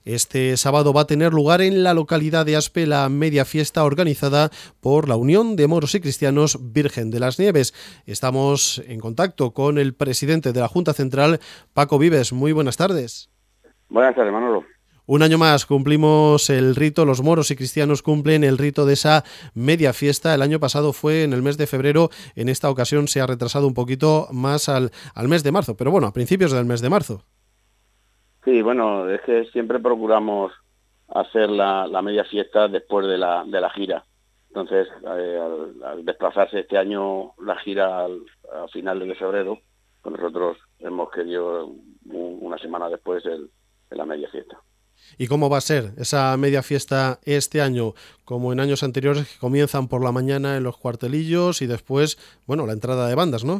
Este sábado va a tener lugar en la localidad de Aspe la media fiesta organizada por la Unión de Moros y Cristianos Virgen de las Nieves. Estamos en contacto con el presidente de la Junta Central, Paco Vives. Muy buenas tardes. Buenas tardes, Manolo. Un año más cumplimos el rito, los moros y cristianos cumplen el rito de esa media fiesta. El año pasado fue en el mes de febrero, en esta ocasión se ha retrasado un poquito más al mes de marzo, pero bueno, a principios del mes de marzo. Sí, bueno, es que siempre procuramos hacer la media fiesta después de la gira. Entonces, al desplazarse este año la gira a finales de febrero, pues nosotros hemos querido una semana después la media fiesta. ¿Y cómo va a ser esa media fiesta este año? Como en años anteriores, que comienzan por la mañana en los cuartelillos y después, bueno, la entrada de bandas, ¿no?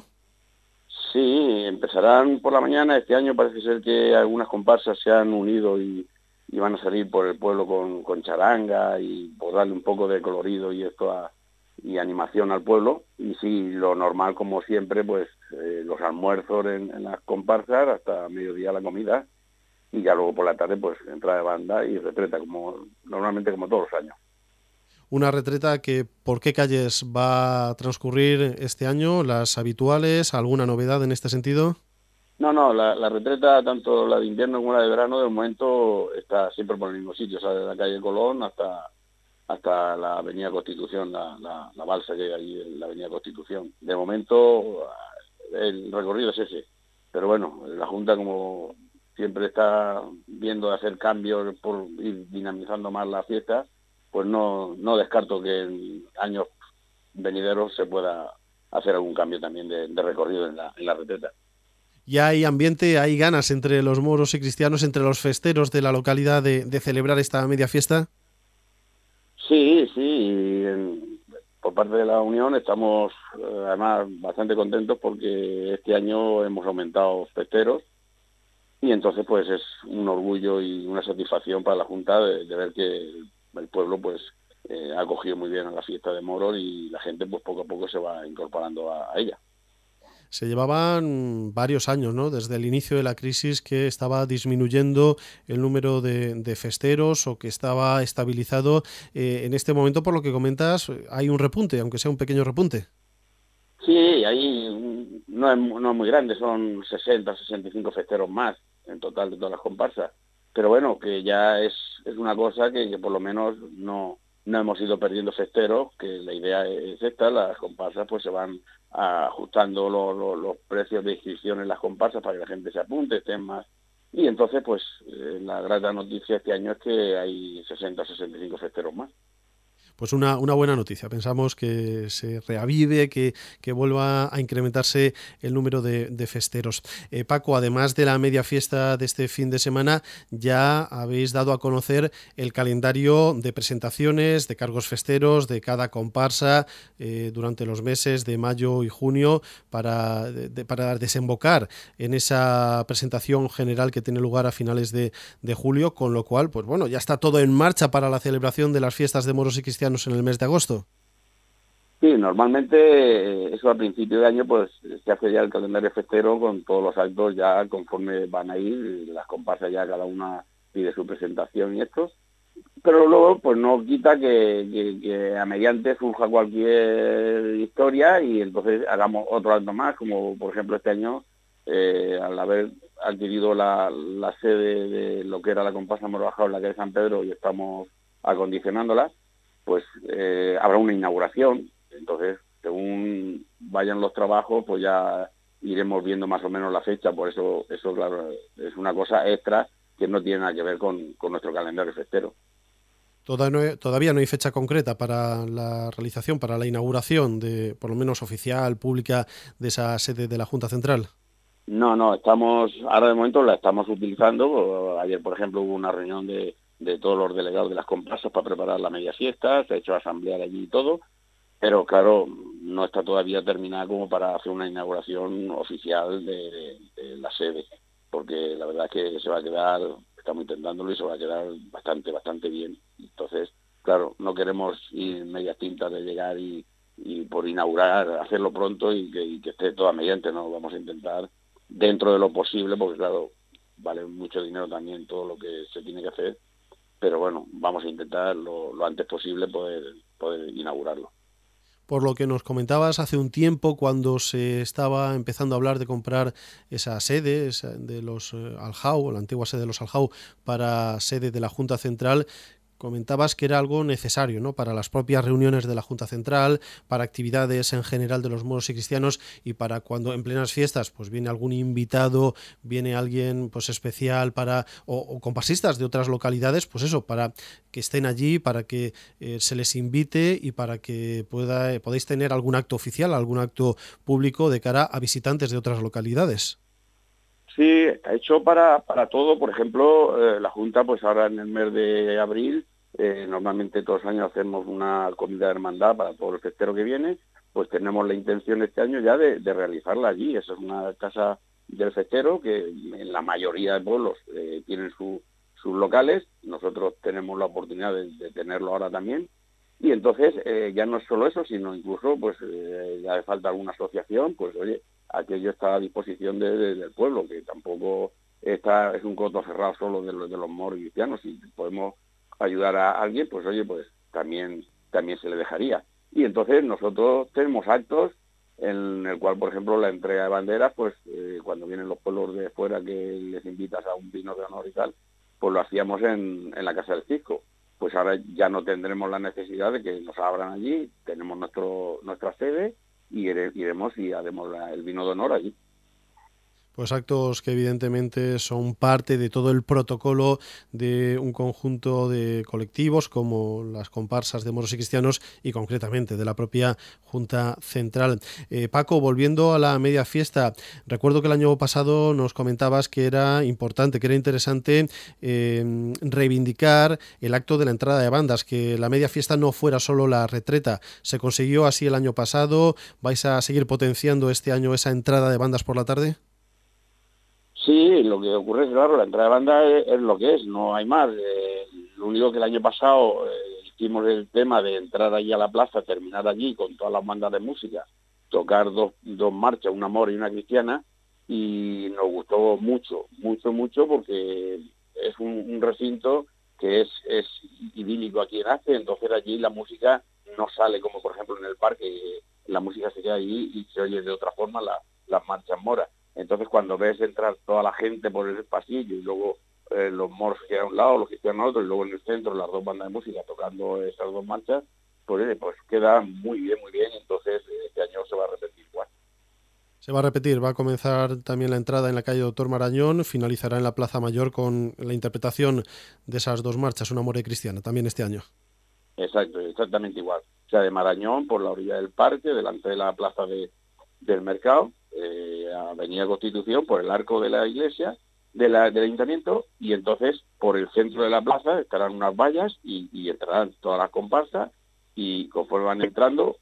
Sí, empezarán por la mañana. Este año parece ser que algunas comparsas se han unido y van a salir por el pueblo con charanga y por darle un poco de colorido y animación al pueblo. Y sí, lo normal, como siempre, pues los almuerzos en las comparsas hasta mediodía la comida, y ya luego por la tarde pues entrada de banda y retreta, normalmente como todos los años. Una retreta que, ¿por qué calles va a transcurrir este año? ¿Las habituales? ¿Alguna novedad en este sentido? No, la retreta, tanto la de invierno como la de verano, de momento está siempre por el mismo sitio, o sea, de la calle Colón hasta la Avenida Constitución, la balsa que hay ahí en la Avenida Constitución. De momento el recorrido es ese, pero bueno, la Junta, como siempre está viendo de hacer cambios por ir dinamizando más la fiesta, pues no descarto que en años venideros se pueda hacer algún cambio también de recorrido en la retreta. Ya hay ambiente, hay ganas entre los moros y cristianos, entre los festeros de la localidad de celebrar esta media fiesta. Sí, por parte de la Unión estamos además bastante contentos porque este año hemos aumentado festeros y entonces pues es un orgullo y una satisfacción para la Junta de ver que el pueblo pues ha acogido muy bien a la fiesta de moros y la gente pues poco a poco se va incorporando a ella. Se llevaban varios años, ¿no? Desde el inicio de la crisis, que estaba disminuyendo el número de festeros o que estaba estabilizado. En este momento, por lo que comentas, hay un repunte, aunque sea un pequeño repunte. Sí, ahí no es muy grande, son 65 festeros más en total de todas las comparsas. Pero bueno, que ya es una cosa que por lo menos no hemos ido perdiendo festeros, que la idea es esta, las comparsas pues se van ajustando los precios de inscripción en las comparsas para que la gente se apunte, estén más. Y entonces pues la grata noticia este año es que hay 65 festeros más. Pues una buena noticia. Pensamos que se reavive, que vuelva a incrementarse el número de festeros. Paco, además de la media fiesta de este fin de semana, ya habéis dado a conocer el calendario de presentaciones, de cargos festeros, de cada comparsa durante los meses de mayo y junio para desembocar en esa presentación general que tiene lugar a finales de julio, con lo cual, pues bueno, ya está todo en marcha para la celebración de las fiestas de moros y cristianos en el mes de agosto. Sí, normalmente eso a principio de año pues se hace ya el calendario festero con todos los actos ya conforme van a ir, las comparsas ya cada una pide su presentación y esto, pero luego pues no quita que a mediante surja cualquier historia y entonces hagamos otro acto más, como por ejemplo este año al haber adquirido la sede de lo que era la comparsa Moro Bajado en la calle San Pedro y estamos acondicionándola, pues habrá una inauguración. Entonces, según vayan los trabajos, pues ya iremos viendo más o menos la fecha. Por eso claro, es una cosa extra que no tiene nada que ver con nuestro calendario festero. Todavía no hay fecha concreta para la realización, para la inauguración, de, por lo menos oficial, pública, de esa sede de la Junta Central. No, ahora de momento la estamos utilizando. Ayer, por ejemplo, hubo una reunión de todos los delegados de las comparsas para preparar la media fiesta, se ha hecho asamblea allí y todo, pero claro, no está todavía terminada como para hacer una inauguración oficial de la sede, porque la verdad es que se va a quedar, estamos intentándolo y se va a quedar bastante bien. Entonces, claro, no queremos ir medias tintas de llegar y por inaugurar, hacerlo pronto y que esté toda mediante, ¿no? Vamos a intentar dentro de lo posible, porque claro, vale mucho dinero también todo lo que se tiene que hacer, pero bueno, vamos a intentar lo antes posible poder inaugurarlo. Por lo que nos comentabas hace un tiempo, cuando se estaba empezando a hablar de comprar esa sede de los Aljau, la antigua sede de los Aljau, para sede de la Junta Central, comentabas que era algo necesario, ¿no?, para las propias reuniones de la Junta Central, para actividades en general de los moros y cristianos, y para cuando en plenas fiestas pues viene algún invitado, viene alguien pues especial para o comparsistas de otras localidades, pues eso, para que estén allí, para que se les invite y para que podáis tener algún acto oficial, algún acto público de cara a visitantes de otras localidades. Sí, ha hecho para todo. Por ejemplo, la Junta, pues ahora en el mes de abril, normalmente todos los años hacemos una comida de hermandad para todo el festero que viene, pues tenemos la intención este año ya de realizarla allí. Esa es una casa del festero que en la mayoría de pueblos tienen sus locales. Nosotros tenemos la oportunidad de tenerlo ahora también. Y entonces ya no es solo eso, sino incluso pues ya hace falta alguna asociación, pues oye, aquello está a disposición del pueblo, que tampoco es un coto cerrado solo de los moros y cristianos. Si podemos ayudar a alguien, pues oye, pues también se le dejaría. Y entonces nosotros tenemos actos en el cual, por ejemplo, la entrega de banderas, pues cuando vienen los pueblos de fuera que les invitas a un vino de honor y tal, pues lo hacíamos en la Casa del Cisco. Pues ahora ya no tendremos la necesidad de que nos abran allí, tenemos nuestra sede y iremos y haremos el vino de honor allí. Pues actos que evidentemente son parte de todo el protocolo de un conjunto de colectivos como las comparsas de moros y cristianos y concretamente de la propia Junta Central. Paco, volviendo a la media fiesta, recuerdo que el año pasado nos comentabas que era importante, que era interesante reivindicar el acto de la entrada de bandas, que la media fiesta no fuera solo la retreta. ¿Se consiguió así el año pasado? ¿Vais a seguir potenciando este año esa entrada de bandas por la tarde? Sí, lo que ocurre es, claro, la entrada de banda es lo que es, no hay más. Lo único que el año pasado hicimos el tema de entrar allí a la plaza, terminar allí con todas las bandas de música, tocar dos marchas, una mora y una cristiana, y nos gustó mucho, mucho, mucho, porque es un recinto que es idílico aquí en Ace, entonces allí la música no sale como, por ejemplo, en el parque, la música se queda allí y se oye de otra forma las marchas moras. Entonces, cuando ves entrar toda la gente por el pasillo y luego los moros que a un lado, los cristianos a otro, y luego en el centro las dos bandas de música tocando esas dos marchas, pues queda muy bien, muy bien. Entonces, este año se va a repetir igual. Se va a repetir, va a comenzar también la entrada en la calle Doctor Marañón, finalizará en la Plaza Mayor con la interpretación de esas dos marchas, una mora y cristiana, también este año. Exacto, exactamente igual. O sea, de Marañón, por la orilla del parque, delante de la plaza del mercado, Avenida Constitución, por el arco de la iglesia, del ayuntamiento, y entonces por el centro de la plaza estarán unas vallas y entrarán todas las comparsas, y conforme van entrando,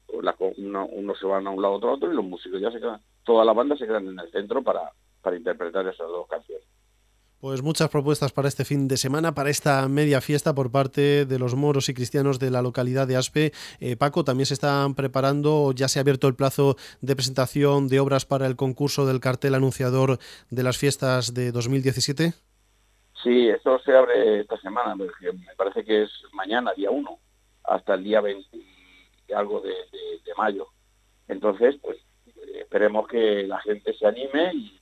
unos se van a un lado otro a otro, y los músicos ya se quedan, todas las bandas se quedan en el centro para interpretar esas dos canciones. Pues muchas propuestas para este fin de semana, para esta media fiesta por parte de los moros y cristianos de la localidad de Aspe. Paco, también se están preparando, ya se ha abierto el plazo de presentación de obras para el concurso del cartel anunciador de las fiestas de 2017. Sí, esto se abre esta semana, porque me parece que es mañana, día 1, hasta el día 20 y algo de mayo. Entonces, pues esperemos que la gente se anime y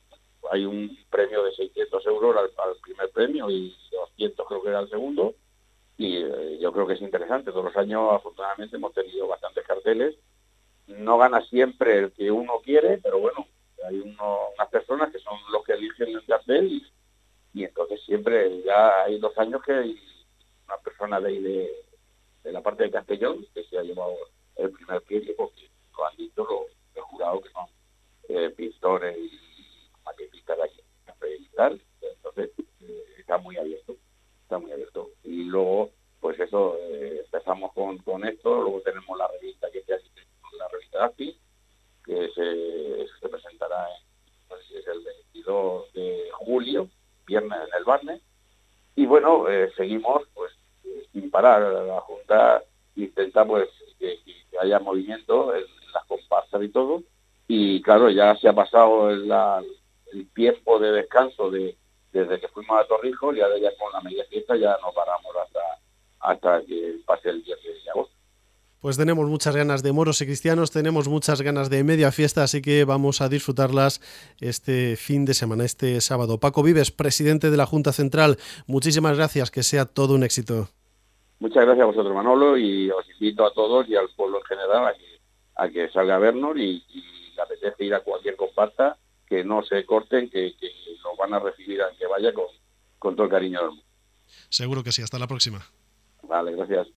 hay un premio de 600 euros al primer premio y 200 creo que era el segundo, y yo creo que es interesante. Todos los años, afortunadamente, hemos tenido bastantes carteles. No gana siempre el que uno quiere, pero bueno, hay unas personas que son los que eligen el cartel y entonces siempre, ya hay 2 años que hay una persona de ahí de la parte de Castellón que se ha llevado el primer premio, porque lo han dicho los jurados que son pintores y maquetistas de aquí y tal. Entonces está muy abierto, está muy abierto. Y luego, pues eso, empezamos con esto, luego tenemos la revista que se la revista ASPI, que se presentará no sé si es el 22 de julio, viernes en el Barne, y bueno, seguimos pues sin parar. La Junta intenta pues que haya movimiento en las comparsas y todo, y claro, ya se ha pasado el tiempo de descanso de desde que fuimos a Torrijos, ya de allá con la media fiesta ya no paramos hasta que pase el 10 de agosto. Pues tenemos muchas ganas de moros y cristianos, tenemos muchas ganas de media fiesta, así que vamos a disfrutarlas este fin de semana, este sábado. Paco Vives, presidente de la Junta Central, muchísimas gracias, que sea todo un éxito. Muchas gracias a vosotros, Manolo, y os invito a todos y al pueblo en general a que salga a vernos y le apetece ir a cualquier comparsa, que no se corten, que nos van a recibir a que vaya con todo el cariño del mundo. Seguro que sí, hasta la próxima. Vale, gracias.